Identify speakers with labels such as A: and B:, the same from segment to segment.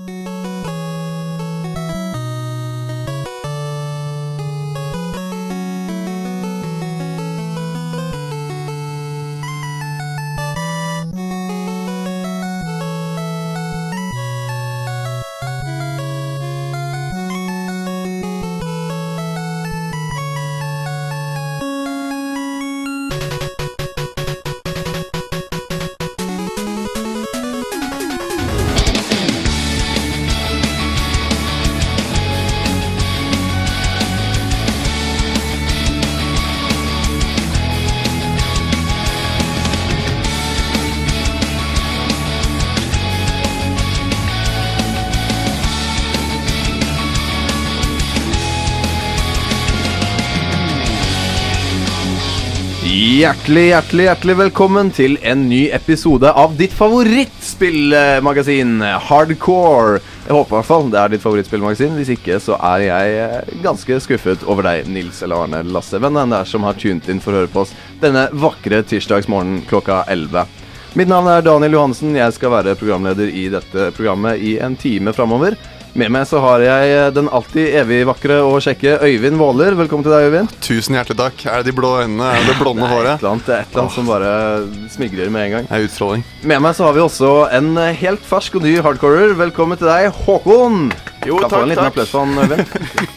A: Hjertelig velkommen til en ny episode av ditt favorittspillmagasin, Hardcore. Jeg håper I hvert fall det ditt favorittspillmagasin. Hvis ikke så jeg ganske skuffet over deg, Nils eller Arne Lasse, vennen der som har tunet inn for å høre på oss denne vakre tirsdagsmorgen klokka 11. Mitt navn Daniel Johansen, jeg skal være programleder I dette programmet I en time fremover. Med meg så har jeg den alltid evig vakre og kjekke Øyvind Våler. Velkommen til deg, Øyvind.
B: Tusen hjertelig takk. Det de blå øynene? Det blonde håret?
A: Det et eller annet som bare smigrer med en gang.
B: Det utstråling.
A: Med meg så har vi også en helt fersk og ny hardcorer. Velkommen til deg, Håkon.
C: Jo, takk,
A: få en liten applaus for han, Øyvind.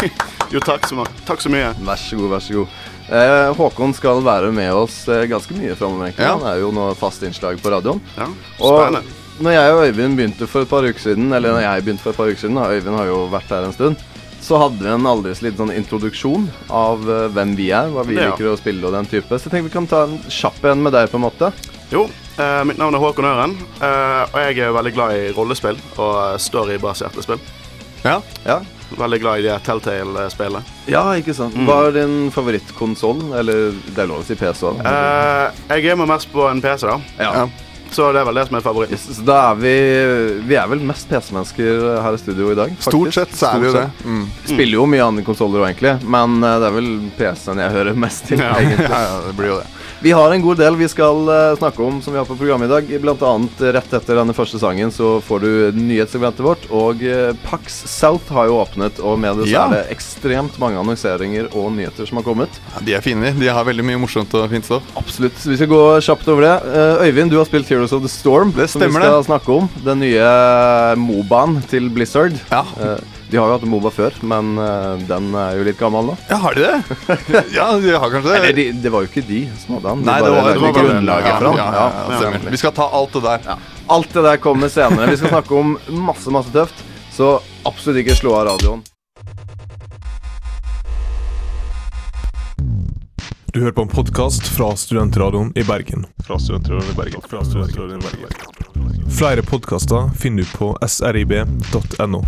C: Jo, takk så mye.
A: Vær så god. Håkon skal være med oss ganske mye fremover, egentlig.
B: Ja.
A: Han jo nå fast innslag på radioen.
C: Ja, spennende.
A: Og når jeg og Øyvind begynte for et par uker siden, eller når jeg begynte for et par uker siden, da, Øyvind har jo vært her en stund, så hadde vi en aldri så liten sånn introduksjon av hvem vi hva vi liker å spille og den type. Så jeg tenker vi kan ta en kjapp en med deg på en måte.
C: Jo, mitt navn Håkon Øren, og jeg veldig glad I rollespill og storybaserte spill.
B: Ja.
C: Veldig glad I de Telltale-spillene.
A: Ja, ikke sant. Hva din favorittkonsol? Eller det lov å si PC også?
C: Jeg gamer mest på en PC da.
A: Ja.
C: Så det vel det som favoritten.
A: Yes, så da vi vel mest PC-mennesker her I studio I dag, faktisk.
B: Stort sett så vi jo det.
A: Spiller jo mye andre konsoler også, egentlig, men det vel PC-en jeg hører mest til, egentlig.
B: Ja, det blir jo det.
A: Vi har en god del vi skal snakke om som vi har på programmet I dag. Blant annet rett etter denne første sangen så får du nyhetssegmentet vårt, og PAX South har jo åpnet, og med det så det ekstremt mange annonseringer og nyheter som har kommet.
B: Ja, de fine, de har veldig mye morsomt og fint stoff.
A: Absolutt, så vi skal gå kjapt over det. Øyvind, du har spilt Heroes of the Storm,
B: det
A: som vi skal snakke om. Den nye MOBAen til Blizzard.
B: Ja.
A: De har jo hatt MOBA før, men den jo litt gammel nå.
B: Ja, har de det? Ja, de har kanskje det.
A: Eller, det var jo ikke de som hadde den.
B: Nei, det var
A: grunnlaget for den.
B: Ja, vi skal ta alt det der.
A: Ja. Alt det der kommer senere. Vi skal snakke om masse tøft, så absolutt ikke slå av radioen.
D: Du hører på en podcast fra Studentradioen I Bergen. Flere podcaster finner du på srib.no.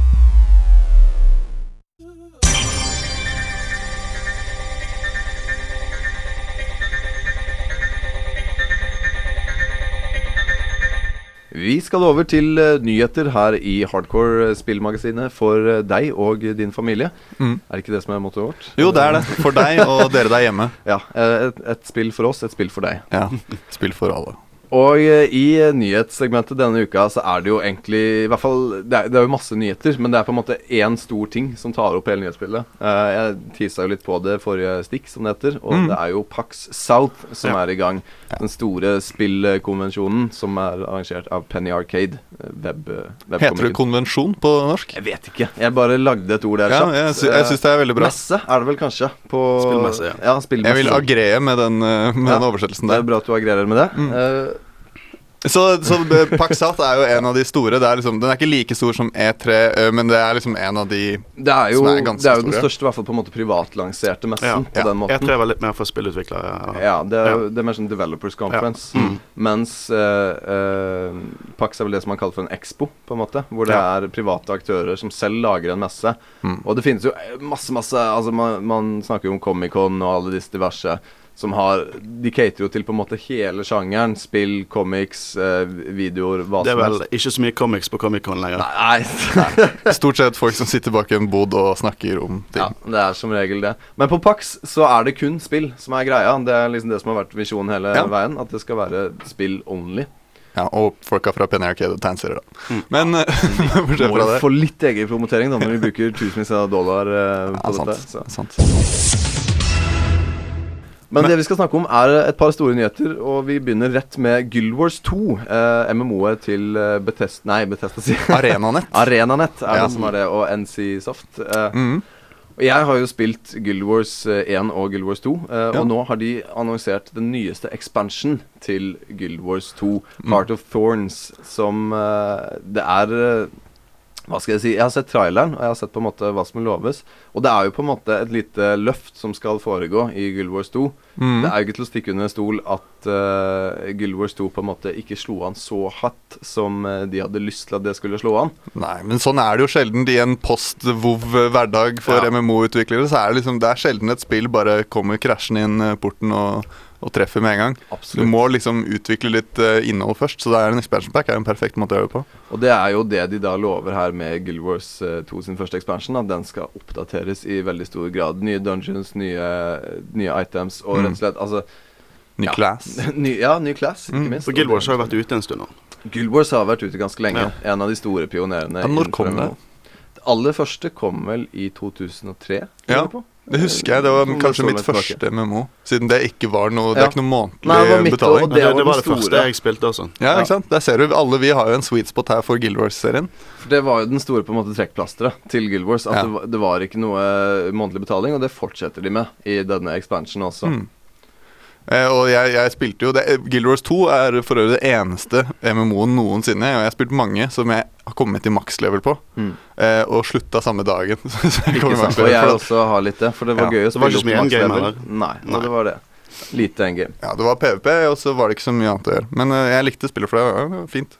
A: Vi skal over til nyheter her I Hardcore spillmagasinet for deg og din familie. Det ikke det som mottoet vårt?
B: Jo, det det. For deg og dere der hjemme.
A: Ja, et spill for oss, et spill for deg.
B: Ja, spill for alle.
A: Og I nyhetssegmentet denne uka så det jo egentlig, I hvert fall, det jo masse nyheter, men det på en måte en stor ting som tar opp hele nyhetsbildet. Jeg tisa jo litt på det forrige stikk, som det heter, og det jo PAX South som I gang. Den store spillkonvensjonen som arrangert av Penny Arcade.
B: Heter det konvensjon på norsk?
A: Jeg vet ikke, jeg bare lagde et ord der.
B: Ja, jeg synes det veldig bra.
A: Messe det vel kanskje på
C: spillmesse,
A: ja, spillmesse.
B: Jeg vil agree med den oversettelsen der.
A: Det bra at du agrerer med det.
B: Så PAX South jo en av de store. Den ikke like stor som E3, men det liksom en av de
A: det jo,
B: som ganske
A: det jo
B: store.
A: Den største, I hvert fall på en måte privatlanserte messen på den måten.
C: E3 litt mer for spillutviklere.
A: Ja, det mer sånn Developers Conference. Mens PAX vel det som man kaller for en expo, på en måte. Hvor det private aktører som selv lager en messe. Og det finnes jo masse, altså man snakker jo om Comic-Con og alle disse diverse som de cater jo til på en måte hele sjangeren, spill, comics, videoer, hva som helst.
C: Det vel ikke så mye comics på Comic-Con lenger.
A: Nei.
B: Stort sett folk som sitter bak en bod og snakker om ting.
A: Ja, det som regel det. Men på PAX så det kun spill som greia. Det liksom det som har vært visjonen hele veien, at det skal være spill only.
B: Ja, og folka fra Penny Arcade og Tanser da. Men bortsett
A: Må
B: fra
A: jo
B: det.
A: få litt egen promotering da, når vi bruker tusenvis av dollar på
B: Ja,
A: dette.
B: sant.
A: Men det vi skal snakke om er et par store nyheter, og vi begynner rett med Guild Wars 2, MMO-et til Bethesda sier
B: Arenanet.
A: Arenanet er
B: Ja.
A: det som er det, og NCSoft. Og jeg har jo spilt Guild Wars 1 og Guild Wars 2, og nå har de annonsert den nyeste expansion til Guild Wars 2, Heart of Thorns, som det er hva skal jeg si? Jeg har sett traileren, og jeg har sett på en måte hva som loves. Og det er jo på en måte et lite løft som skal foregå i Guild Wars 2. Det er jo ikke til å stikke under stol at Guild Wars 2 på en måte ikke slo an så hardt som de hadde lyst til at det skulle slå an.
B: Nei, men sånn er det jo sjelden i en post-WoW-hverdag for MMO-utviklere. Så er det liksom, det er sjelden et spill bare kommer krasjende inn porten og treffer med en gang.
A: Absolutt.
B: Du må liksom utvikle litt innhold først, så det er en expansion pack er en perfekt måte å gjøre det på.
A: Og det er jo det de da lover her med Guild Wars 2 sin første expansion, at den skal oppdateres i veldig stor grad. Nye dungeons, nye items, og rett og slett, altså
B: Ny class.
A: ny class, ikke minst.
C: For Guild Wars har jo vært ute en stund nå.
A: Guild Wars har vært ute ganske lenge. En av de store pionerene.
B: Ja, når kom
A: innenfor MMO. Det aller første kom vel i 2003.
B: Ja. Det husker jeg, det var kanskje mitt første MMO. Siden det ikke var noe, det er ikke noe månedlig betaling.
A: og
C: Det
A: var
C: var
A: den
C: det første
A: store.
C: jeg spilte også.
B: Ja, ikke sant? Der ser du, alle vi har jo en sweet spot her for Guild Wars-serien.
A: For det var jo den store på en måte trekkplasteret til Guild Wars. At det var ikke noe månedlig betaling, og det fortsetter de med i denne expansion også.
B: Og jeg spilte jo det. Guild Wars 2 er for øvrig det eneste MMO-en noensinne. Og jeg har spilt mange som jeg har kommet til max-level på. Og slutta samme dagen. Så jeg kom i
A: Ikke sant?
B: max-level
A: Og jeg
B: på det.
A: også har litt det, for det var
B: Ja.
A: gøy å
C: Det var
A: spille
C: ikke så mye
A: opp til
C: endgame,
A: max-level. Nei, og det var det. Lite endgame.
B: Ja, det var PvP, og så var det ikke så mye annet å gjøre. Men jeg likte spillet, for det var fint.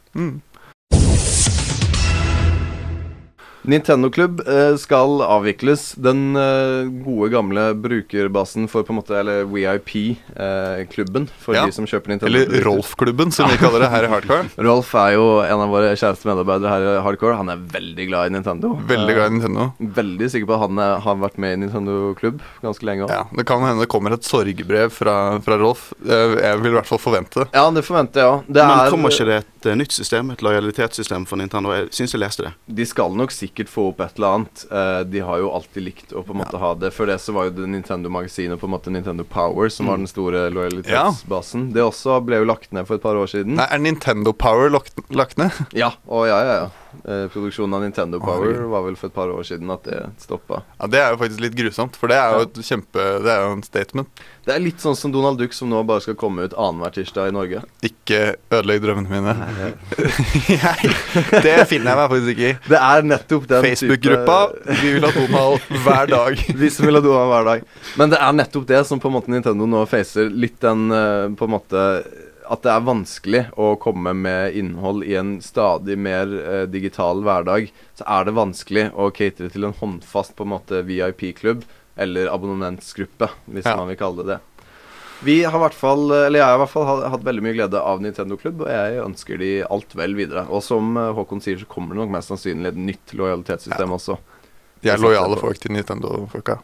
A: Nintendo Club skal avvikles. Den gode gamle brukerbasen for på en måte, eller VIP-klubben for
B: Ja.
A: de som kjøper Nintendo.
B: Eller Rolf-klubben, som vi kaller det her i Hardcore.
A: Rolf er jo en av våre kjæreste medarbeidere her i Hardcore. Han er veldig glad i Nintendo.
B: Veldig glad i Nintendo.
A: Veldig sikker på at han har vært med i Nintendo Club ganske lenge også.
B: Ja, det kan hende det kommer et sorgbrev fra Rolf. Jeg vil i hvert fall forvente det.
A: Ja, det forventer jeg òg.
C: Men kommer ikke det et nytt system, et lojalitetssystem for Nintendo? Jeg synes jeg leste det.
A: De skal nok sikkert få opp et eller annet. De har jo alltid likt å på en måte ha det. Før det så var jo det Nintendo-magasinet på en måte Nintendo Power som var den store lojalitetsbasen. Det også ble jo lagt ned for et par år siden.
B: Nei, er Nintendo Power lagt ned?
A: Ja, og ja. Produksjonen av Nintendo Power var vel for et par år siden at det stoppa.
B: Ja, det er jo faktisk litt grusomt, for det er jo det er jo en statement.
A: Det er litt sånn som Donald Duck som nå bare skal komme ut annenhver tirsdag i Norge.
B: Ikke ødelegg drømmene mine. Det finner jeg meg faktisk ikke i.
A: Det er nettopp den
B: Facebook-gruppa, vi vil ha Donald hver dag.
A: Vi som vil ha Donald hver dag. Men det er nettopp det som på en måte Nintendo nå facer litt den på en måte at det er vanskelig å komme med innhold i en stadig mer digital hverdag. Så er det vanskelig å catere til en håndfast på en måte VIP-klubb eller abonnementsgruppe, hvis man vil kalle det det. Jeg har i hvert fall hatt veldig mye glede av Nintendo Club, og jeg ønsker de alt vel videre. Og som Håkon sier, så kommer det nok mest sannsynlig et nytt lojalitetssystem også.
B: De er lojale folk til Nintendo-folka.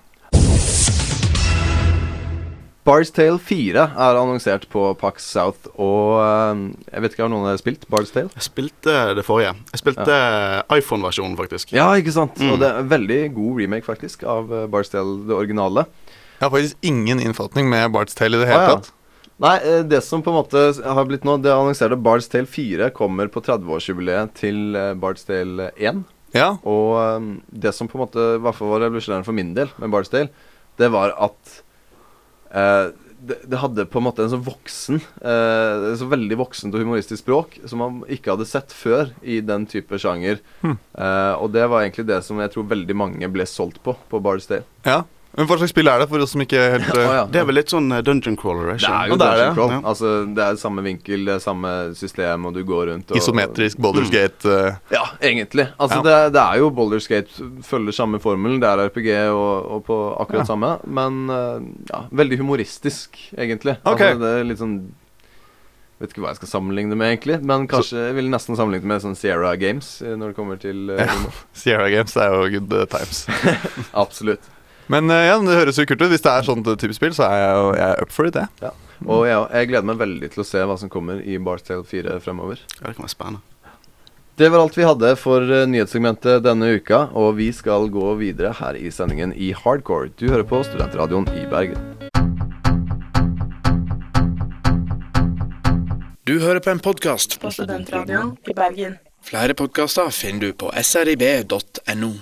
A: Bard's Tale 4 er annonsert på PAX South, og jeg vet ikke, har noen av dere spilt Bard's Tale?
C: Jeg spilte det forrige. Jeg spilte iPhone-versjonen, faktisk.
A: Ja, ikke sant? Og det er en veldig god remake, faktisk, av Bard's Tale, det originale.
B: Jeg har faktisk ingen innfatning med Bard's Tale i det hele tatt.
A: Nei, det som på en måte har blitt nå, det annonserte Bard's Tale 4 kommer på 30-årsjubileet til Bard's Tale 1.
B: Ja.
A: Og det som på en måte, i hvert fall var revolusjonerende for min del med Bard's Tale, det var at det hadde på en måte en så voksen så veldig voksent og humoristisk språk som man ikke hadde sett før i den type sjanger. Og det var egentlig det som jeg tror veldig mange ble solgt på Bard's Tale.
B: Ja. Men hva slags spill er det for oss som ikke helt
C: Det er vel litt sånn dungeon crawler,
A: Det
C: ikke?
A: er jo
B: det er
A: dungeon
B: det.
A: crawl.
C: Ja.
A: Altså, det er samme vinkel, det er samme system, og du går rundt og
B: Isometrisk Baldur's Gate.
A: Ja, egentlig. Altså,
B: Ja.
A: det er jo Baldur's Gate følger samme formelen. Det er RPG og på akkurat samme, men veldig humoristisk, egentlig.
B: Ok.
A: Altså, det er litt sånn vet ikke hva jeg skal sammenligne med, egentlig, men kanskje jeg vil nesten sammenligne med sånn Sierra Games når det kommer til humor.
B: Sierra Games er jo good times.
A: Absolutt.
B: Men det høres jo kult ut. Hvis det er sånn type spill, så er jeg up for it, det.
A: Ja. Og jeg gleder meg veldig til å se hva som kommer i Bard's Tale 4 fremover.
C: Ja, det kan være spennende.
A: Det var alt vi hadde for nyhetssegmentet denne uka, og vi skal gå videre her i sendingen i Hardcore. Du hører på Studentradioen i Bergen.
E: Du hører på en podcast
F: På Studentradioen i Bergen.
E: Flere podcaster finner du på srib.no.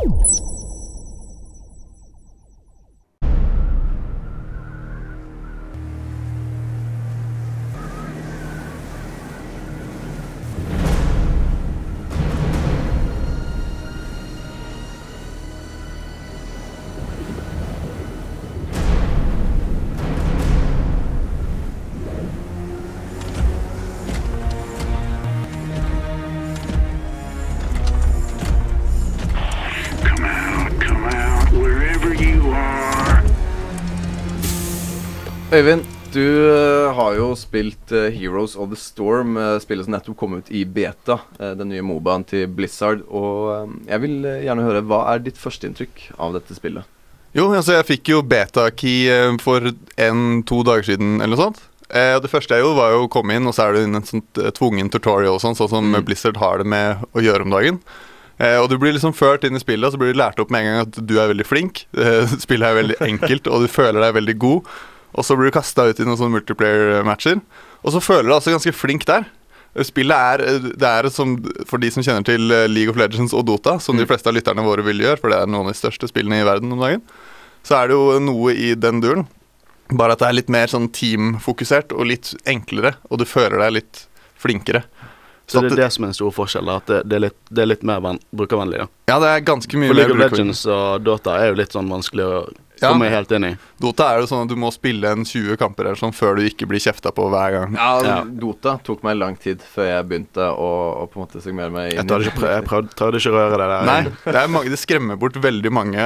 A: Øyvind, du har jo spilt Heroes of the Storm, spillet som nettopp kom ut i beta, den nye MOBAen til Blizzard, og jeg vil gjerne høre, hva er ditt førsteinntrykk av dette spillet?
B: Jo, altså jeg fikk jo beta-key for 1-2 dager siden eller noe sånt. Det første jeg gjorde var jo å komme inn, og så er det en sånn tvungen tutorial og sånn som Blizzard har det med å gjøre om dagen. Og du blir liksom ført inn i spillet, og så blir du lært opp med en gang at du er veldig flink. Spillet er veldig enkelt, og du føler deg veldig god. Og så blir du kastet ut i noen sånne multiplayer-matcher. Og så føler du deg altså ganske flink der. Spillet det er som, for de som kjenner til League of Legends og Dota, som de fleste av lytterne våre vil gjøre, for det er noen av de største spillene i verden om dagen, så er det jo noe i den duren. Bare at det er litt mer sånn teamfokusert og litt enklere, og du føler deg litt flinkere.
C: Så det er det som er en stor forskjell, at det er litt mer brukervennlig, da.
B: Ja, det er ganske mye
C: for
B: mer
C: League of Legends og Dota er jo litt sånn vanskelig å komme helt inn i.
B: Dota er jo sånn at du må spille 20 kamper eller sånn før du ikke blir kjefta på hver gang.
A: Ja, Dota tok meg lang tid før jeg begynte å på en måte segmere meg inn.
C: Jeg prøvde ikke å røre det der.
B: Nei, det skremmer bort veldig mange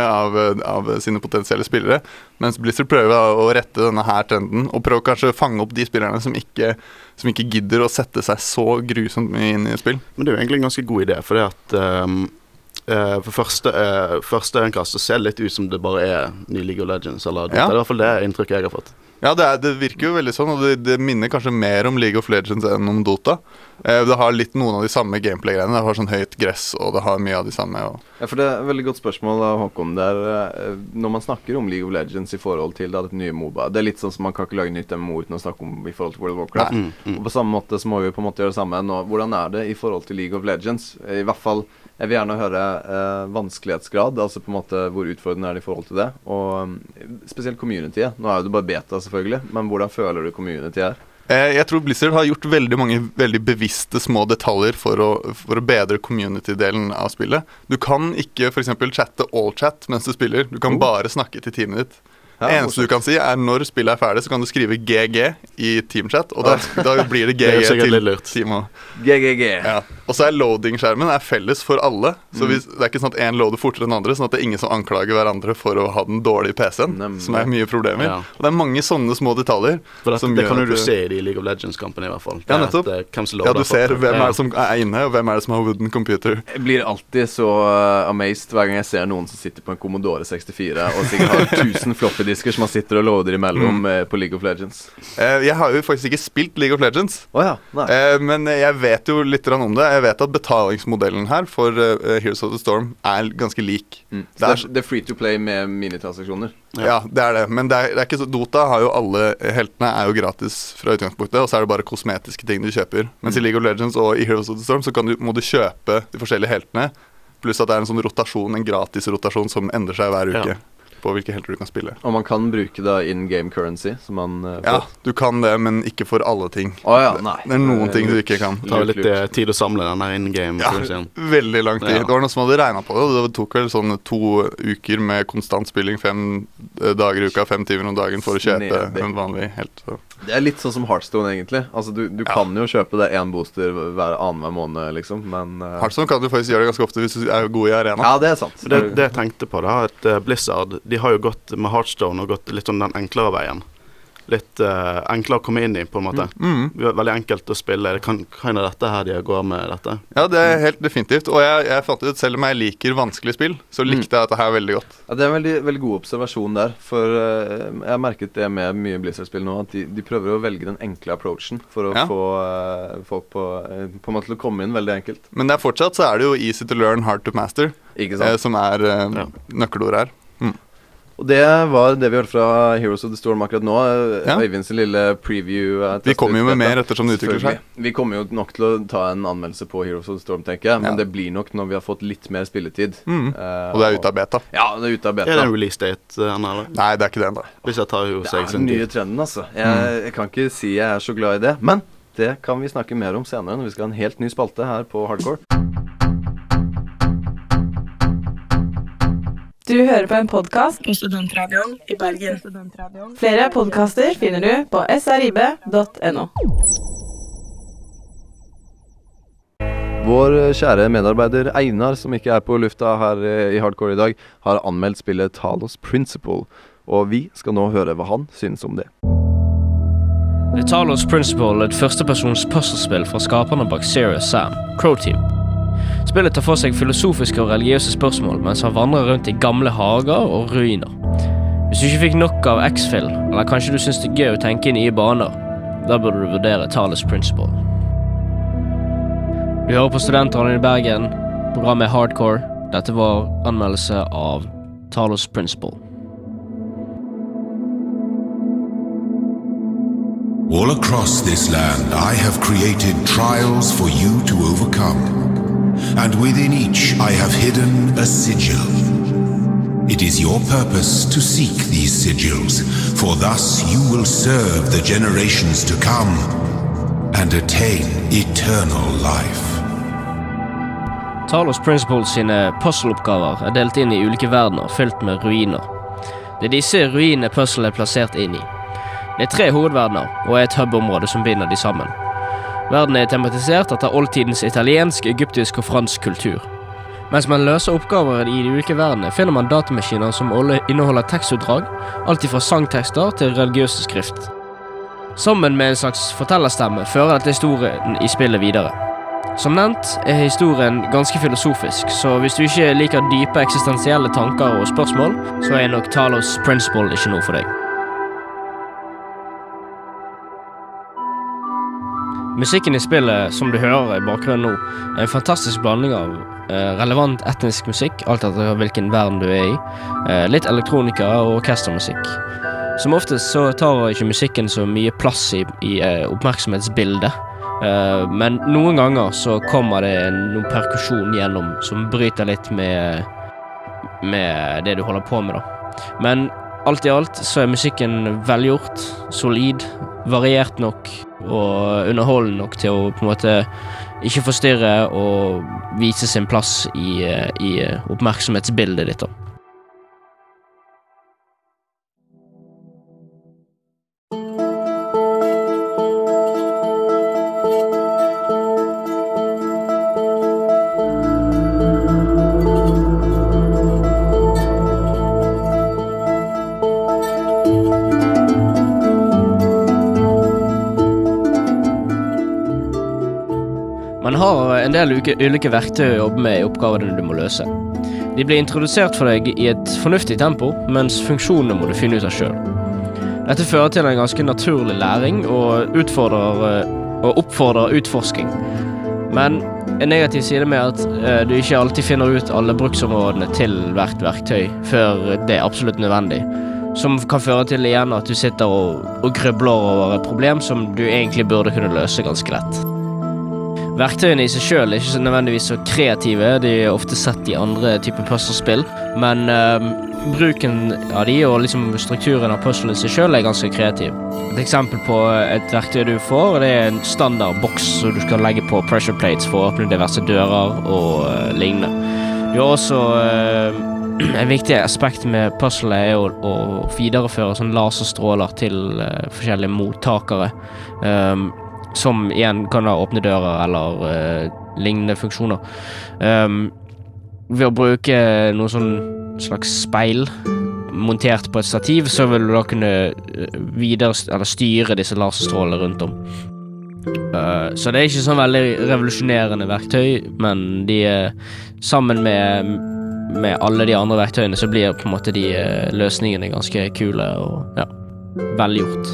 B: av sine potensielle spillere, mens Blizzard prøver å rette denne her trenden, og prøver kanskje å fange opp de spillerne som ikke gidder å sette seg så grusomt mye inn i spill. Men
C: det er jo egentlig en ganske god idé, for det at for første øyekast så ser det litt ut som det bare er ny League of Legends eller Dota. Det er i hvert fall det inntrykket jeg har fått.
B: Ja, det virker jo veldig sånn, og det minner kanskje mer om League of Legends enn om Dota. Det har noen av de samme gameplay-greiene. Det har sånn høyt gress, og det har mye av de samme.
A: Ja, for det er et veldig godt spørsmål av Håkon. Når man snakker om League of Legends i forhold til dette nye MOBA, det er litt sånn som man kan ikke lage nytt MMO uten å snakke om i forhold til World of Warcraft. Og på samme måte så må vi på en måte gjøre det samme nå. Hvordan er det i forhold til League of Legends? I hvert fall, jeg vil gjerne høre vanskelighetsgrad, altså på en måte hvor utfordrende er det i forhold til det, og spesielt communityet. Nå er jo det bare beta selvfølgelig, men hvordan føler du community er?
B: Jeg tror Blizzard har gjort veldig mange veldig bevisste små detaljer for å bedre community-delen av spillet. Du kan ikke for eksempel chatte all chat mens du spiller, du kan bare snakke til teamet ditt. Det eneste du kan si er når spillet er ferdig, så kan du skrive GG i teamchat, og da blir det GG til teamet.
A: GGG.
B: Ja. Og så er loading-skjermen felles for alle, så det er ikke sånn at en loader fortere enn andre, sånn at det er ingen som anklager hverandre for å ha den dårlige PC-en, som er mye problemer. Ja. Og det er mange sånne små detaljer.
C: For det kan jo du se i de League of Legends-kampene i hvert fall.
B: Ja, nettopp. Ja, du ser hvem er det som er inne, og hvem er det som har wooden computer.
A: Jeg blir alltid så amazed hver gang jeg ser noen som sitter på en Commodore 64 og sikkert har 1000 floppy disker som man sitter og loader imellom på League of Legends.
B: Jeg har jo faktisk ikke spilt League of Legends, men jeg vet jo litt om det. Jeg vet at betalingsmodellen her for Heroes of the Storm er ganske lik.
A: Det er free to play med minitransaksjoner.
B: Ja, det er det, men det er ikke så. Dota har jo alle heltene er jo gratis fra utgangspunktet, og så er det bare kosmetiske ting du kjøper. Mens i League of Legends og i Heroes of the Storm så må du kjøpe de forskjellige heltene, pluss at det er en sånn rotasjon, en gratis rotasjon som endrer seg hver uke. På hvilke helter du kan spille.
A: Og man kan bruke da in-game currency som man får.
B: Ja, du kan det, men ikke for alle ting.
A: Nei.
B: Det er noen ting du ikke kan.
C: Det tar litt tid å samle den der in-game currencyen.
B: Veldig lang tid. Det var noen som hadde regnet på det, og det tok vel sånn 2 uker med konstant spilling, 5 dager i uka, 5 timer om dagen for å kjøpe en vanlig helt. Så.
A: Det er litt sånn som Hearthstone egentlig. Altså du kan jo kjøpe det 1 booster hver måned liksom, men
B: Hearthstone kan du faktisk gjøre det ganske ofte hvis du er god i arena.
A: Ja, det er sant.
C: Det jeg tenkte på da, at Blizzard, de har jo gått med Hearthstone og gått litt sånn den enklere veien. litt enklere å komme inn I, på en måte. Veldig enkelt å spille. Det kan hende dette her de går med dette.
B: Ja, det helt definitivt. Og jeg fant ut, selv om jeg liker vanskelig spill, så likte jeg dette her veldig godt.
A: Ja, det en veldig, veldig god observasjon der. For jeg har merket det med mye Blizzard-spill nå, at de prøver å velge den enkle approachen for å få folk på en måte til å komme inn veldig enkelt.
B: Men fortsatt så det jo easy to learn, hard to master, som nøkkelord her.
A: Og det var det vi hørte fra Heroes of the Storm akkurat nå. Øyvinds lille preview.
B: Vi kommer jo med mer ettersom det utvikler seg.
A: Vi kommer jo nok til å ta en anmeldelse på Heroes of the Storm, tenker jeg. Men det blir nok når vi har fått litt mer spilletid.
B: Og det ute av beta.
A: Ja, det ute av beta.
C: Det en release date, eller?
B: Nei, det ikke det enda.
C: Hvis jeg tar jo seg
A: den nye trenden, altså. Jeg kan ikke si jeg så glad I det. Men det kan vi snakke mer om senere når vi skal ha en helt ny spalte her på Hardcore.
F: Du hører på en podcast på Studentradioen I Bergen. Flere podcaster finner du på srib.no.
A: Vår kjære medarbeider Einar, som ikke på lufta her I Hardcore I dag, har anmeldt spillet Talos Principle, og vi skal nå høre hva han synes om det.
G: The Talos Principle et førstepersons puzzlespill fra skaperne bak Serious Sam, Crow Team. Spillet tar for seg filosofiske og religiøse spørsmål mens han vandrer rundt I gamle hager og ruiner. Hvis du ikke fikk nok av X-Fill, eller kanskje du synes det gøy å tenke I nye baner, da burde du vurdere Talos Principle. Du hører på Studentradioen I Bergen, programmet Hardcore. Dette var anmeldelse av Talos Principle.
H: All across this land I have created trials for you to overcome. And within each I have hidden a sigil. It is your purpose to seek these sigils, for thus you will serve the generations to come and attain eternal life.
G: Talos Principle sine puzzleoppgaver delt inn I ulike verdener fylt med ruiner. Det disse ruinene puzzle plassert inn I. Det 3 hovedverdener og et hub-område som binder de sammen. Verden tematisert etter oldtidens italiensk, egyptisk og fransk kultur. Mens man løser oppgaver I de ulike verdenene, finner man datamaskiner som inneholder tekstutdrag, alt fra sangtekster til religiøse skrift. Sammen med en slags fortellerstemme fører dette historien I spillet videre. Som nevnt historien ganske filosofisk, så hvis du ikke liker dype eksistensielle tanker og spørsmål, så nok Talos Principle ikke noe for deg. Musikken I spillet, som du hører I bakgrunnen nå, en fantastisk blanding av relevant etnisk musikk, alt etter hvilken verden du I, litt elektronika og orkestermusikk. Som oftest så tar ikke musikken så mye plass I oppmerksomhetsbildet, men noen ganger så kommer det noen perkusjon gjennom som bryter litt med det du holder på med da. Men alt I alt så musikken velgjort, solid, variert nok og underholdende nok til å på en måte ikke forstyrre og vise sin plass I oppmerksomhetsbildet ditt da. Man har en del ulike verktøy å jobbe med I oppgavene du må løse. De blir introdusert for deg I et fornuftig tempo, mens funksjonene må du finne ut av selv. Dette fører til en ganske naturlig læring og oppfordrer utforsking. Men en negativ side med at du ikke alltid finner ut alle bruksområdene til hvert verktøy før det absolutt nødvendig, som kan føre til igjen at du sitter og grubler over et problem som du egentlig burde kunne løse ganske lett. Verktøyene I seg selv ikke så nødvendigvis så kreative, de ofte sett I andre typer puzzlespill, men bruken av de og liksom strukturen av puzzlen I seg selv ganske kreativ. Et eksempel på et verktøy du får, det en standard boks som du skal legge på pressure plates for å åpne diverse dører og lignende. Du har også en viktig aspekt med puzzlet å videreføre sånn laserstråler til forskjellige mottakere, som igjen kan da åpne dører eller lignende funksjoner. Ved å bruke noen sånn slags speil montert på et stativ, så vil du da kunne styre disse laserstrålene rundt om. Så det ikke sånn veldig revolusjonerende verktøy, men de sammen med alle de andre verktøyene så blir på en måte de løsningene ganske kule og velgjort.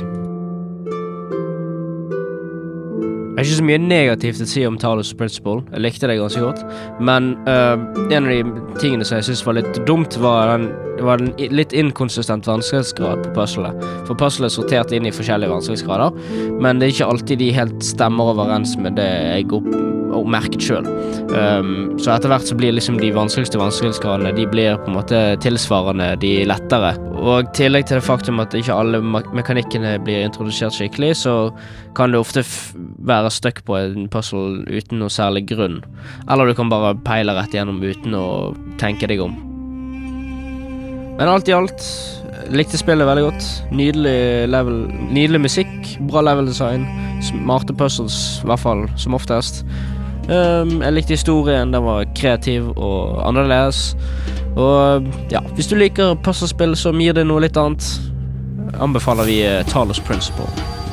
G: Jeg har ikke så mye negativt å si om Talos Principle. Jeg likte det ganske godt. Men en av de tingene som jeg synes var litt dumt, var den litt inkonsistent vanskelighetsgrad på puzzlet. For puzzlet sortert inn i forskjellige vanskelighetsgrader, men det ikke alltid de helt stemmer overens med det jeg merket selv. Så etter hvert så blir liksom de vanskeligste vanskelighetsgradene, de blir på en måte tilsvarende de lettere. Og tillegg til det faktum at ikke alle mekanikkene blir introdusert skikkelig, så kan det ofte være stuck på en puzzle uten noe særlig grunn. Eller du kan bare peile rett gjennom uten å tenke deg om. Men alt i alt, likte spillet veldig godt. Nydelig musikk, bra level design, smarte puzzles, i hvert fall som oftest. Jeg likte historien, den var kreativ og annerledes. Og hvis du liker puzzlespill som gir deg noe litt annet, anbefaler vi Talos Principle.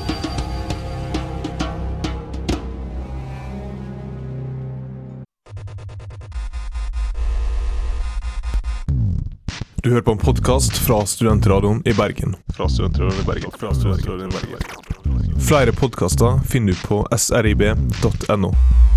D: Du hører på en podcast fra Studentradioen i Bergen. Flere podcaster finner du på srib.no.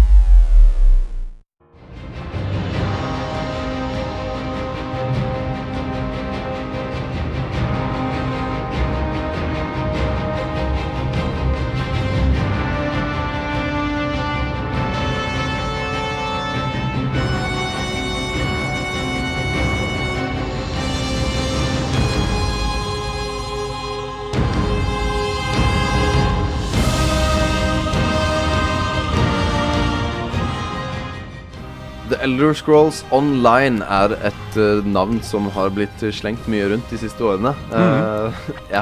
A: The Elder Scrolls Online et navn som har blitt slengt mye rundt de siste årene. Jeg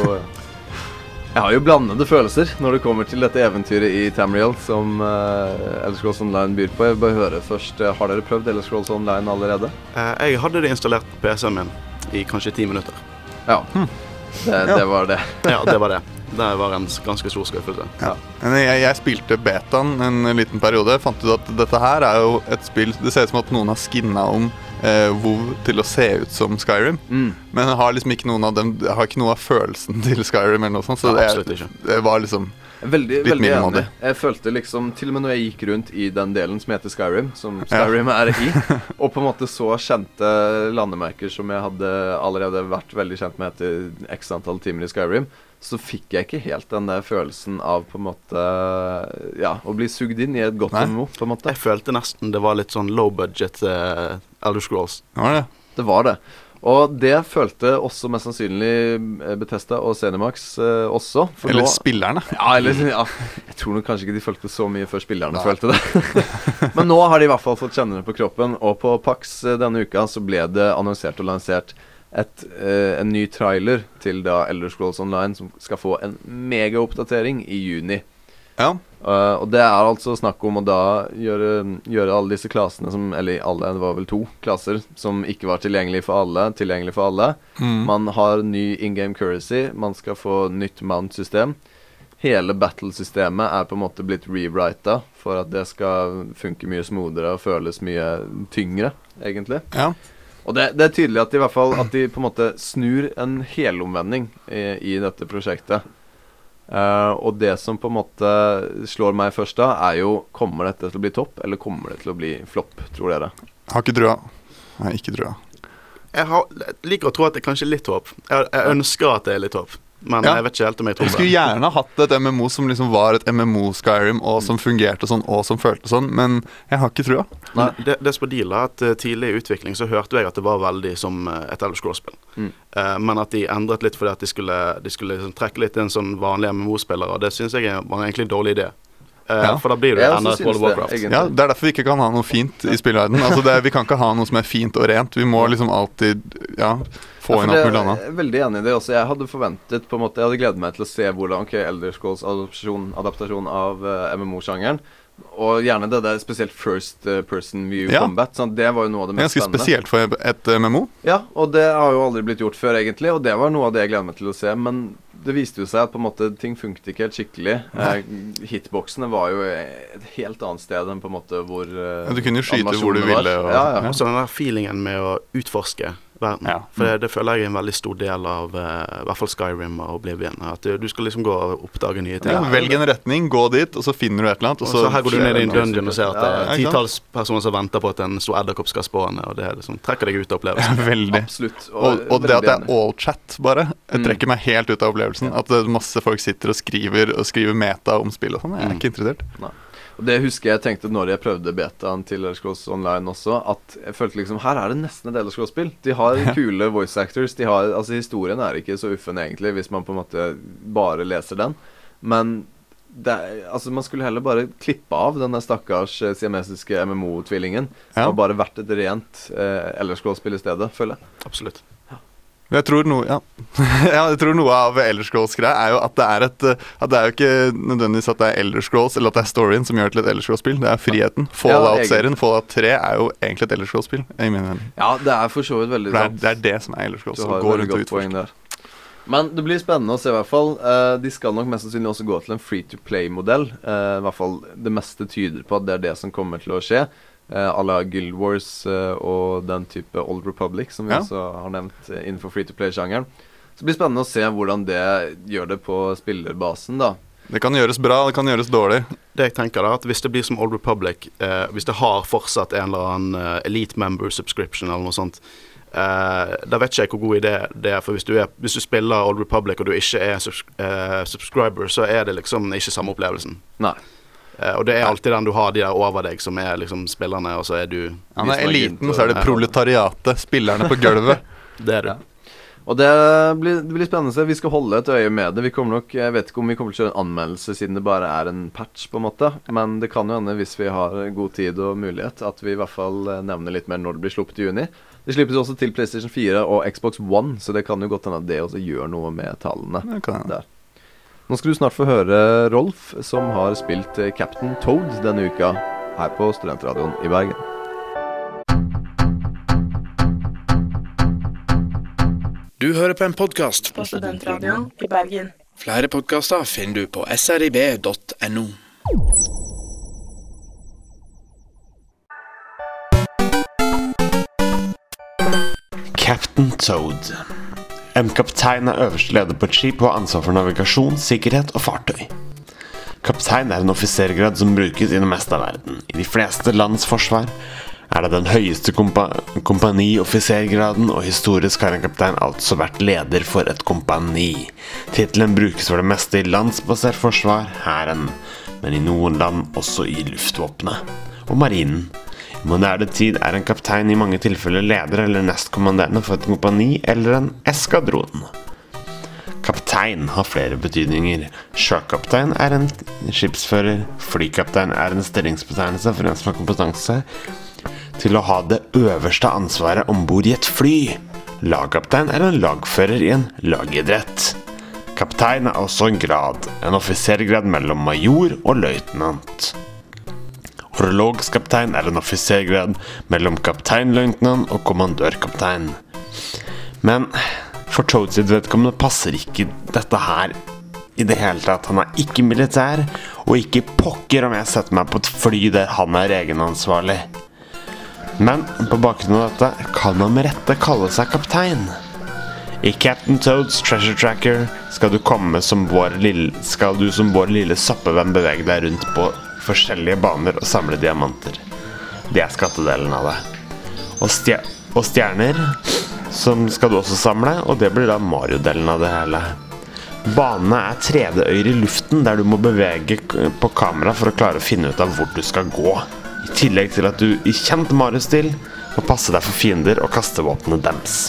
A: har jo blandede følelser når det kommer til dette eventyret i Tamriel som Elder Scrolls Online byr på. Jeg vil bare høre først, har dere prøvd Elder Scrolls Online allerede?
C: Jeg hadde det installert på PC-en min i kanskje 10 minutter.
A: Ja, det var det.
C: Ja, det var det. Det var en ganske stor skuffelse.
B: Ja. Jeg spilte betaen en liten periode. Jeg fant ut at dette her jo et spill. Det ser ut som at noen har skinnet om WoW til å se ut som Skyrim. Men jeg har liksom ikke noen av dem. Jeg har ikke noe av følelsen til Skyrim eller noe sånt. Så det var liksom
A: veldig enig. Jeg følte liksom, til og med når jeg gikk rundt i den delen som heter Skyrim, som Skyrim i, og på en måte så kjente landemerker som jeg hadde allerede vært veldig kjent med etter x antall timer i Skyrim, så fikk jeg ikke helt den der følelsen av på en måte, å bli sugd inn i et godt MMO, på en måte.
C: Jeg følte nesten det var litt sånn low budget Elder Scrolls.
A: Det var det. Og det følte også mest sannsynlig Bethesda og Zenimax også.
B: Eller spillerne.
A: Jeg tror nok kanskje ikke de følte så mye før spillerne følte det. Men nå har de i hvert fall fått kjenne det på kroppen, og på PAX denne uka så ble det annonsert og lansert en ny trailer til da Elder Scrolls Online som skal få en mega-oppdatering i juni.
B: Ja.
A: Og det altså snakk om å da gjøre alle disse klassene som, eller alle, det var vel 2 klasser som ikke var tilgjengelig for alle. Man har ny in-game currency, man skal få nytt mount-system. Hele battle-systemet på en måte blitt rewrita for at det skal funke mye smoothere og føles mye tyngre, egentlig.
B: Ja.
A: Og det tydelig at de i hvert fall at de på en måte snur en helomvending i dette prosjektet. Og det som på en måte slår meg først da jo, kommer dette til å bli topp, eller kommer det til å bli flopp, tror dere?
B: Jeg har ikke trua. Nei, ikke trua.
C: Jeg liker å tro at det kanskje er litt håp. Jeg ønsker at det litt håp, men jeg vet ikke helt om jeg tror det.
B: Jeg skulle gjerne hatt et MMO som liksom var et MMO Skyrim, og som fungerte sånn, og som følte sånn, men jeg har ikke trua.
C: Det Spadila, at tidlig i utvikling så hørte jeg at det var veldig som et Elder Scrolls-spill. Men at de endret litt fordi at de skulle liksom trekke litt en sånn vanlig MMO-spiller, og det synes jeg var egentlig en dårlig idé. For da blir det enda et World of Warcraft.
B: Ja, det derfor vi ikke kan ha noe fint i spillverden. Altså vi kan ikke ha noe som fint og rent. Vi må liksom alltid få inn alt mulig annet.
A: Jeg veldig enig i det også. Jeg hadde forventet på en måte, jeg hadde gledet meg til å se hvordan Elder Scrolls adaptasjon av MMO-sjangeren, Og gjerne det der spesielt first person view combat, sånn, det var jo noe av det mest
B: spennende. Ganske spesielt for et MMO.
A: Ja, og det har jo aldri blitt gjort før egentlig, og det var noe av det jeg gleder meg til å se, men det viste jo seg at på en måte ting funket ikke helt skikkelig. Hitboxene var jo et helt annet sted enn på en måte hvor
B: du kunne jo skyte hvor du ville.
C: Og så den der feelingen med å utforske verden. For det føler jeg er en veldig stor del av i hvert fall Skyrim og Oblivion. At du skal liksom gå og oppdage nye ting.
B: Velg en retning, gå dit, og så finner du et eller annet.
C: Og så her går du ned i en dungeon og ser at det er 10-talls personer som venter på at en stor edderkopp skal spåne, og det liksom trekker deg ut av opplevelsen.
B: Veldig.
A: Absolutt.
B: Og det at det er all chat bare, trekker meg helt ut av opplevelsen. At masse folk sitter og skriver meta om spill og sånn. Jeg er ikke interessert.
A: Nei. Og det husker jeg tenkte når jeg prøvde betaen til Elder Scrolls Online også, at jeg følte liksom, her er det nesten et Elder Scrolls-spill. De har kule voice actors, altså historien er ikke så uffen egentlig, hvis man på en måte bare leser den. Men altså man skulle heller bare klippe av denne stakkars siamesiske MMO-tvillingen, og bare vært et rent Elder Scrolls-spill i stedet, føler jeg.
C: Absolutt.
B: Jeg tror noe av Elder Scrolls-greia er jo at det er jo ikke nødvendigvis at det er Elder Scrolls eller at det er storyen som gjør til et Elder Scrolls-spill. Det er friheten. Fallout-serien, Fallout 3 er jo egentlig et Elder Scrolls-spill.
A: Ja, det er for så vidt veldig sant.
B: Det er det som er Elder Scrolls.
A: Du har veldig godt poeng der. Men det blir spennende å se i hvert fall. De skal nok mest sannsynlig også gå til en free-to-play-modell. I hvert fall det meste tyder på at det er det som kommer til å skje. À la Guild Wars og den type Old Republic som vi også har nevnt innenfor free-to-play-sjangeren. Så det blir spennende å se hvordan det gjør det på spillerbasen da.
B: Det kan gjøres bra, det kan gjøres dårlig.
C: Det jeg tenker da, at hvis det blir som Old Republic, hvis det har fortsatt en eller annen Elite Member Subscription eller noe sånt, da vet ikke jeg hvor god idé det er, for hvis du spiller Old Republic og du ikke er subscriber, så er det liksom ikke samme opplevelsen.
A: Nei.
C: Og det er alltid den du har de der over deg som er liksom spillerne, og så er du
B: når eliten, så er det proletariatet, spillerne på gulvet.
C: Det er det.
A: Og det blir spennende. Vi skal holde et øye med det. Jeg vet ikke om vi kommer til å kjøre en anmeldelse siden det bare er en patch på en måte, men det kan jo hende hvis vi har god tid og mulighet at vi i hvert fall nevner litt mer når det blir sluppet i juni. Det slippes også til PlayStation 4 og Xbox One, så det kan jo godt hende at det også gjør noe med tallene der. Nå skal du snart få høre Rolf, som har spilt Captain Toad denne uka her på Studentradioen i Bergen.
E: Du hører på en podcast
F: på Studentradioen i Bergen.
E: Flere podcaster finner du på srib.no.
I: Captain Toad. En kaptein er øverste leder på et skip og har ansvar for navigasjon, sikkerhet og fartøy. Kaptein er en offisergrad som brukes i det meste av verden. I de fleste lands forsvar er det den høyeste kompani-offisergraden, og historisk har en kaptein altså vært leder for et kompani. Titelen brukes for det meste i landsbasert forsvar, hæren, men i noen land også i luftvåpenet og marinen. I moderne tid er en kaptein i mange tilfeller leder eller nestkommanderende for et kompani eller en eskadron. Kaptein har flere betydninger. Sjøkaptein er en skipsfører. Flykaptein er en stillingsbetegnelse for en som har kompetanse til å ha det øverste ansvaret ombord i et fly. Lagkaptein er en lagfører i en lagidrett. Kaptein er også en grad, en offisergrad mellom major og løytnant. Orlogskaptein er en offisergrad mellom kapteinløytnant og kommandørkaptein. Men for Toad sitt vedkommende passer ikke dette her i det hele tatt. Han er ikke militær, og ikke pokker om jeg setter meg på et fly der han er egenansvarlig. Men på bakgrunn av dette kan han med rette kalle seg kaptein. I Captain Toads Treasure Tracker skal du som vår lille sappevenn bevege deg rundt på forskjellige baner og samle diamanter. Det er skattedelen av det. Og stjerner som skal du også samle, og det blir da Mario-delen av det hele. Banene er 3D-øyer i luften der du må bevege på kamera for å klare å finne ut av hvor du skal gå. I tillegg til at du i kjent Mario-stil må passe deg for fiender og kaste våpnene deres.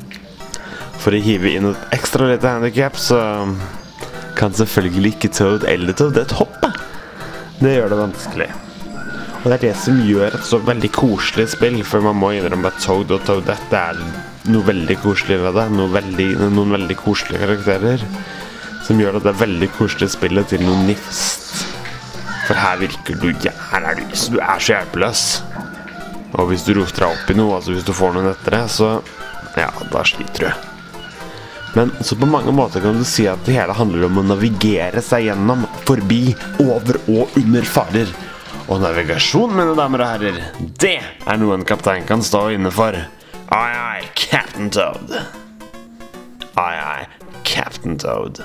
I: For å hive inn et ekstra lite handicap, så kan selvfølgelig ikke Toad eller Toad et hoppe. Det gjør det vanskelig. Og det er det som gjør et så veldig koselig spill, for man må innrømme at Toad og Toadette er noe veldig koselig ved det. Noen veldig koselige karakterer, som gjør at det er veldig koselig spillet til noe nifst. For her virker du så hjelpeløs. Og hvis du roter deg opp i noe, altså hvis du får noen etter det, så ja, da sliter du. Men så på mange måter kan du si at det hele handler om å navigere seg gjennom, forbi, over og under farer. Og navigasjon, mine damer og herrer, det noe en kaptein kan stå inne for. Aye, Captain Toad. Aye, Captain Toad.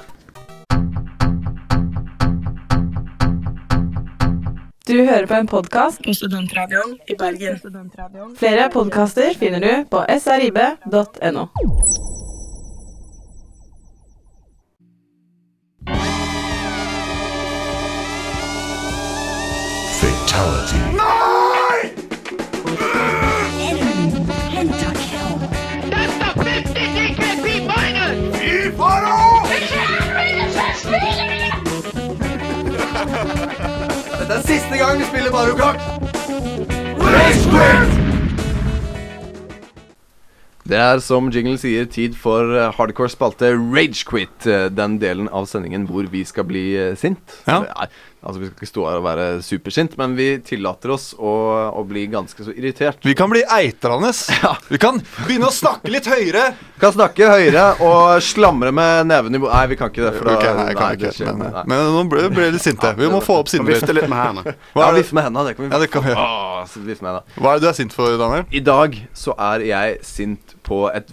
F: Du hører på en podcast på Studentradioen i Bergen. Flere podcaster finner du på srib.no.
H: Fatality.
J: That's the 50 secret P-minus!
A: Dette siste gang vi spiller Mario Kart. Rage Quit! Det som jingle sier, tid for hardcore spalte Rage Quit. Den delen av sendingen hvor vi skal bli sint.
B: Ja.
A: Altså vi skal ikke stå her og være supersint, men vi tillater oss å bli ganske så irritert.
B: Vi kan bli eitrende.
A: Ja.
B: Vi kan begynne å snakke litt høyere.
A: Vi kan snakke høyere og slamre med neven i Nei, vi kan ikke det. For
B: Ok,
A: da,
B: nei, jeg kan
A: det
B: ikke.
A: skjer-
B: Men,
A: nei.
B: men nå ble det litt sinte. Vi må få opp sinnet
C: Vifte litt med hendene.
A: Ja, vifte med hendene, det kan vi.
B: Ja, det kan vi gjøre.
A: Så vifte med hendene.
B: Hva det du sint for, Daniel?
A: I dag så jeg sint på et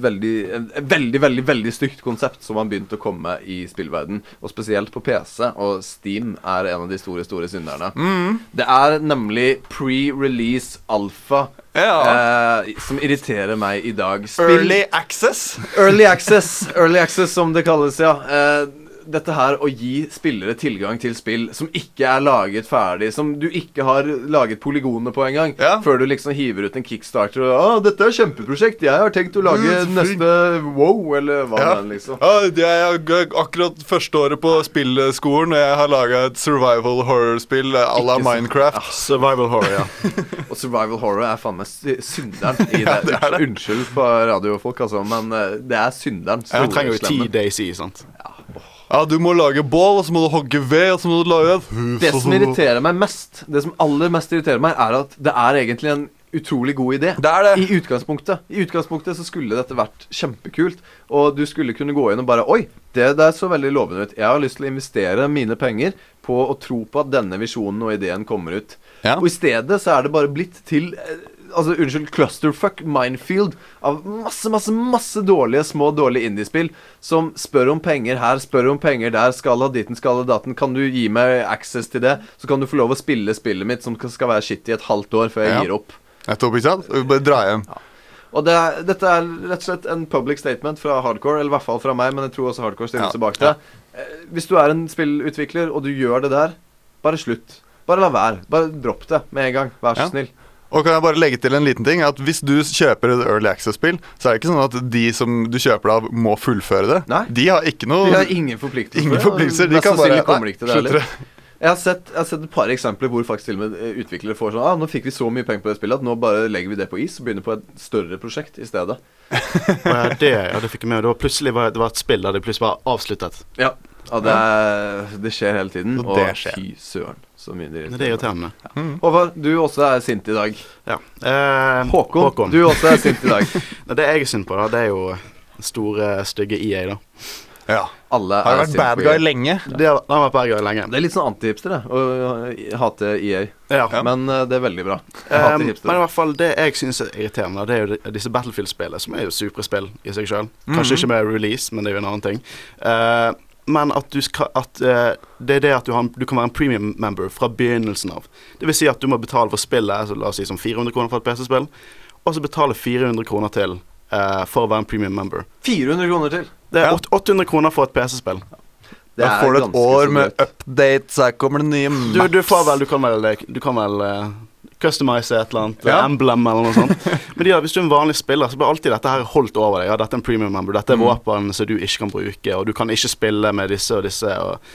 A: veldig stygt konsept som har begynt å komme i spillverden, og spesielt på PC, og Steam en av de store synderne. Det nemlig pre-release alpha som irriterer meg i dag.
B: Early access?
A: Early access som det kalles, ja. Dette her å gi spillere tilgang til spill som ikke laget ferdig, som du ikke har laget polygoner på en gang, før du liksom hiver ut en Kickstarter og dette kjempeprosjekt, jeg har tenkt å lage neste WoW, eller hva det liksom.
B: Jeg er akkurat første året på spillskolen, og jeg har laget et survival horror-spill à la Minecraft.
C: Survival horror, ja.
A: Og survival horror faen meg synderen i det. Unnskyld på radiofolk, altså, men det synderen.
C: Du trenger jo 10 days i, sant?
B: Ja, du må lage bål, og så må du hogge ved, og så må du lage et hus.
A: Det som irriterer meg mest, det som aller mest irriterer meg, at det egentlig en utrolig god idé.
B: Det det.
A: I utgangspunktet så skulle dette vært kjempekult, og du skulle kunne gå inn og bare, oi, det så veldig lovende ut. Jeg har lyst til å investere mine penger på å tro på at denne visjonen og ideen kommer ut.
B: Ja.
A: Og i stedet så det bare blitt til clusterfuck minefield av masse dårlige, dårlige indiespill som spør om penger her, spør om penger der, skal ha ditten, skal ha datten, kan du gi meg access til det, så kan du få lov å spille spillet mitt som skal være shit i et halvt år før jeg gir opp.
B: Jeg tror ikke sant? Bare dra hjem.
A: Ja. Og dette rett og slett en public statement fra Hardcore, eller i hvert fall fra meg, men jeg tror også Hardcore stiller seg bak det. Hvis du en spillutvikler, og du gjør det der, bare slutt. Bare la være. Bare dropp det med en gang. Vær så snill.
B: Og kan jeg bare legge til en liten ting, at hvis du kjøper et Early Access-spill, så det ikke sånn at de som du kjøper det av må fullføre det.
A: Nei.
B: De har ikke noe...
A: De har ingen forpliktelser.
B: Ingen forpliktelser. De kan bare...
A: Kommer ikke til det heller. Jeg har sett et par eksempler hvor faktisk til og med utviklere får sånn, nå fikk vi så mye penger på det spillet, at nå bare legger vi det på is og begynner på et større prosjekt i stedet.
C: Det fikk jeg med. Det var et spill der det plutselig var avsluttet.
A: Ja, det skjer hele tiden, og fy søren. Så mye det
C: er irriterende.
A: Håvard, du også sint i dag.
C: Ja.
A: Håkon, du også sint i dag.
C: Det jeg sint på da, det jo store, stygge EA da.
B: Ja.
A: Alle
B: har vært bad guy lenge.
C: Det har vært bad guy lenge.
A: Det litt sånn anti-hipster det, å hate EA.
C: Ja.
A: Men det veldig bra. Jeg hater hipster.
C: Men i hvert fall det jeg synes irriterende, det jo disse Battlefield-spillene, som jo superspill i seg selv. Kanskje ikke med release, men det jo en annen ting. Men at det det at du kan være en premium member fra begynnelsen av. Det vil si at du må betale for spillet, så la oss si som 400 kroner for et PC-spill, og så betale 400 kroner til for å være en premium member.
A: 400 kroner til?
C: Det 800 kroner for et PC-spill.
B: Da får du et år med updates, her kommer det nye
C: du kan vel customize et eller annet emblem eller noe sånt. Men hvis du en vanlig spiller, så blir alltid dette her holdt over deg. Ja, dette en premium member, dette våpen som du ikke kan bruke, og du kan ikke spille med disse og disse.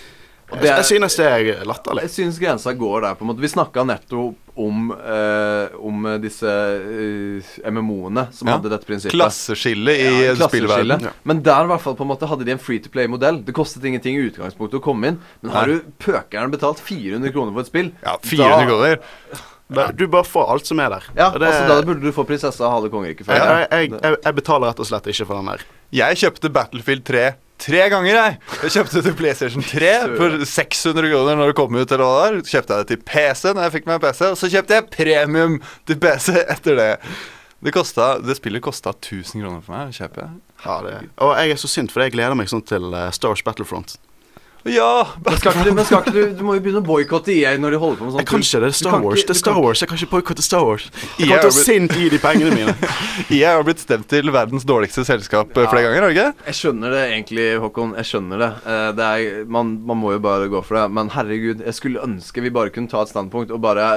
C: Og jeg synes det er latterlig.
A: Jeg synes grensa går der på en måte. Vi snakket nettopp om disse MMO-ene som hadde dette prinsippet.
B: Klasseskille i spillverden.
A: Ja. Men der i hvert fall på en måte hadde de en free-to-play-modell. Det kostet ingenting i utgangspunktet å komme inn. Men har du pøkeren betalt 400 kroner for et spill?
B: Ja, 400 kroner.
C: Du bare får alt som er der.
A: Ja, altså da burde du få prinsessa og halve kongeriket.
C: Jeg betaler rett og slett ikke for den der.
B: Jeg kjøpte Battlefield 3 ganger, jeg kjøpte det til PlayStation 3 for 600 kroner når det kom ut eller hva der. Kjøpte jeg det til PC når jeg fikk meg en PC, og så kjøpte jeg premium til PC etter det. Det spillet kostet 1000 kroner for meg å kjøpe.
C: Ja, og jeg er så synd, for jeg gleder meg sånn til Star Wars Battlefront.
B: Ja!
A: Men skal ikke du må jo begynne å boykotte EA når de holder på med sånt.
C: Jeg kan ikke, det er Star Wars. Det er Star Wars, jeg kan ikke boykotte Star Wars. Jeg kommer til å sint i de pengene mine.
B: EA har blitt stemt til verdens dårligste selskap flere ganger, har du ikke?
A: Jeg skjønner det egentlig, Håkon. Jeg skjønner det. Man må jo bare gå for det. Men herregud, jeg skulle ønske vi bare kunne ta et standpunkt og bare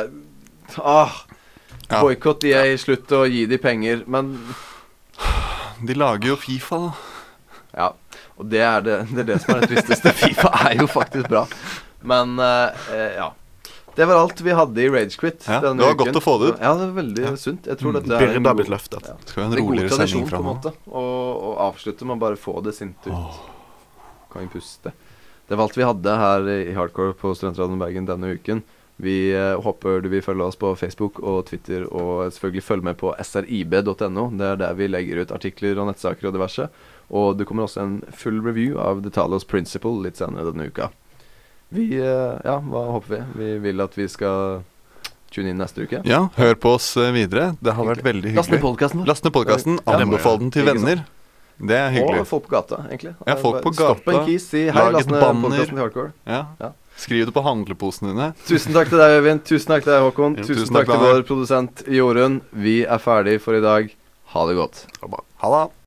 A: boykott EA, slutt å gi de penger. Men
B: de lager jo FIFA, da.
A: Ja. Og det er det som er det tristeste. FIFA er jo faktisk bra. Men, ja. Det var alt vi hadde i Ragequit denne uken.
B: Det var godt å få det ut.
A: Ja, det er veldig sunt. Jeg tror dette
C: Byrden har blitt løftet.
B: Ja. Skal vi ha en roligere sending fra nå?
A: Og avslutte med å bare få det sint ut. Kan vi puste. Det var alt vi hadde her i Hardcore på Studentradioen Bergen denne uken. Vi håper du vil følge oss på Facebook og Twitter, og selvfølgelig følge med på srib.no. Det er der vi legger ut artikler og nettsaker og diverse. Og det kommer også en full review av The Talos Principle litt senere denne uka. Hva håper vi? Vi vil at vi skal tune inn neste uke.
B: Ja, hør på oss videre. Det har vært veldig hyggelig. Last ned podcasten. Anbefal den til venner. Det er hyggelig.
A: Og folk på gata, egentlig.
B: Ja, folk på gata.
A: Stopp en kis, si hei, last ned podcasten til Hardcore.
B: Ja. Skriv det på handleposene dine.
A: Tusen takk til deg, Øyvind. Tusen takk til deg, Håkon. Tusen takk til vår produsent Jorunn. Vi er ferdig for i dag. Ha det godt.
B: Ha det.